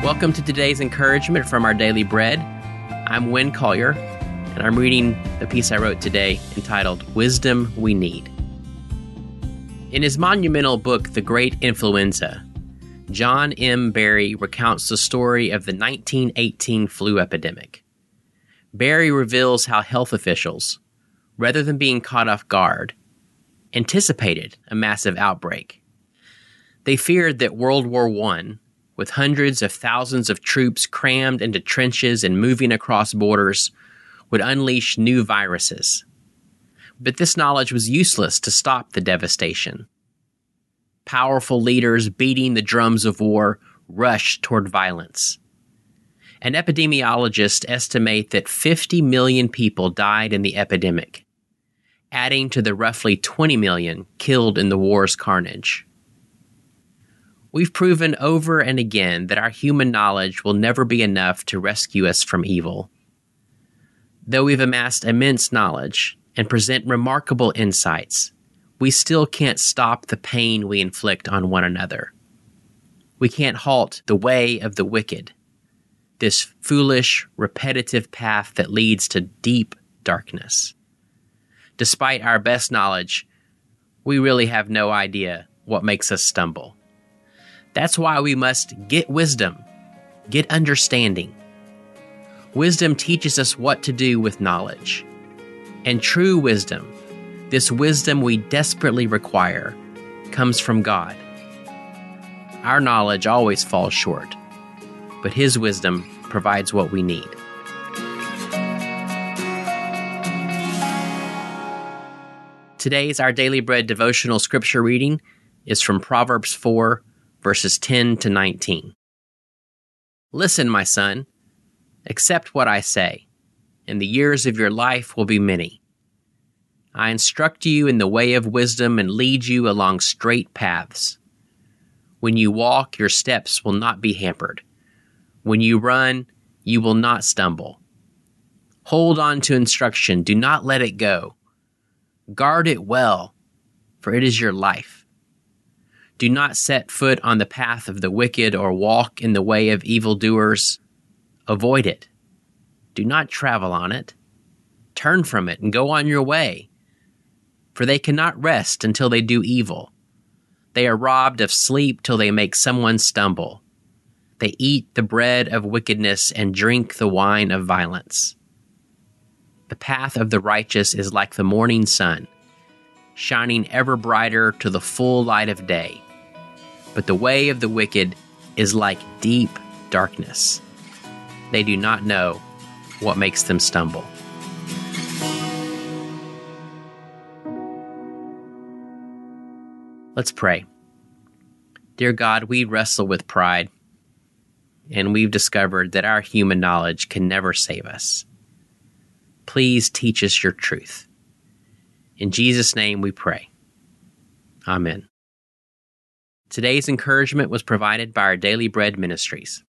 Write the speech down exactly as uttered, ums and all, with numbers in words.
Welcome to today's encouragement from our Daily Bread. I'm Wynn Collier, and I'm reading the piece I wrote today entitled Wisdom We Need. In his monumental book, The Great Influenza, John M. Barry recounts the story of the nineteen eighteen flu epidemic. Barry reveals how health officials, rather than being caught off guard, anticipated a massive outbreak. They feared that World War One, with hundreds of thousands of troops crammed into trenches and moving across borders, would unleash new viruses. But this knowledge was useless to stop the devastation. Powerful leaders beating the drums of war rushed toward violence. And epidemiologists estimate that fifty million people died in the epidemic, adding to the roughly twenty million killed in the war's carnage. We've proven over and again that our human knowledge will never be enough to rescue us from evil. Though we've amassed immense knowledge and present remarkable insights, we still can't stop the pain we inflict on one another. We can't halt the way of the wicked, this foolish, repetitive path that leads to deep darkness. Despite our best knowledge, we really have no idea what makes us stumble. That's why we must get wisdom, get understanding. Wisdom teaches us what to do with knowledge. And true wisdom, this wisdom we desperately require, comes from God. Our knowledge always falls short, but His wisdom provides what we need. Today's Our Daily Bread devotional scripture reading is from Proverbs four, verses ten to nineteen. Listen, my son, accept what I say, and the years of your life will be many. I instruct you in the way of wisdom and lead you along straight paths. When you walk, your steps will not be hampered. When you run, you will not stumble. Hold on to instruction, do not let it go. Guard it well, for it is your life. Do not set foot on the path of the wicked or walk in the way of evildoers. Avoid it. Do not travel on it. Turn from it and go on your way. For they cannot rest until they do evil. They are robbed of sleep till they make someone stumble. They eat the bread of wickedness and drink the wine of violence. The path of the righteous is like the morning sun, shining ever brighter to the full light of day. But the way of the wicked is like deep darkness. They do not know what makes them stumble. Let's pray. Dear God, we wrestle with pride, and we've discovered that our human knowledge can never save us. Please teach us your truth. In Jesus' name we pray. Amen. Today's encouragement was provided by our Daily Bread Ministries.